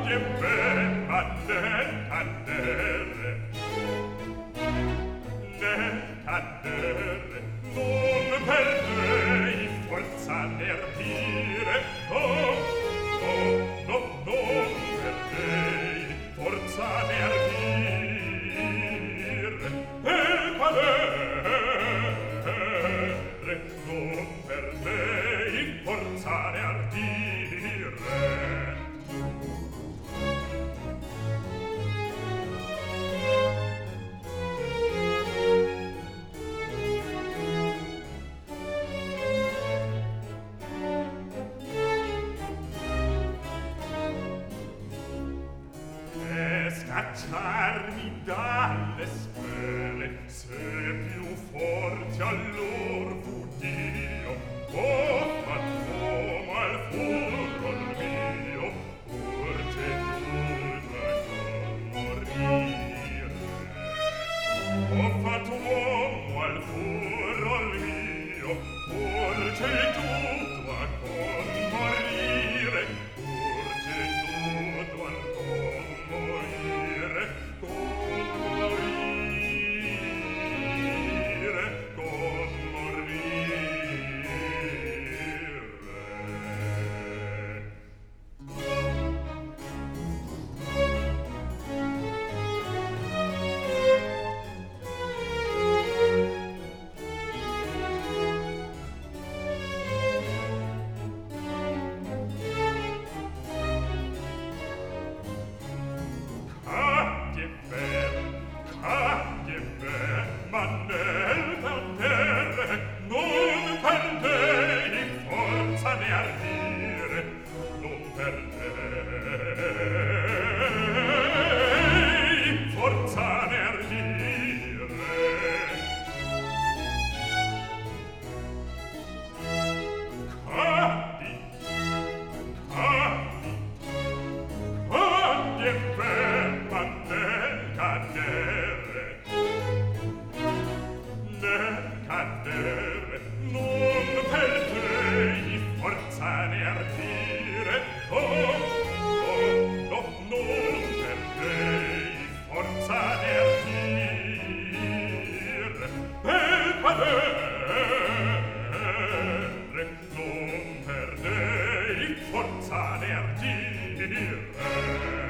Scacciarmi dalle spele, se più forte allor fu Dio, o fantomo al furro il mio, urge tutto a non morire. O fantomo al furro il mio, urge tutto a non morire, urge tutto a non morire. Non perdei forza di ardire.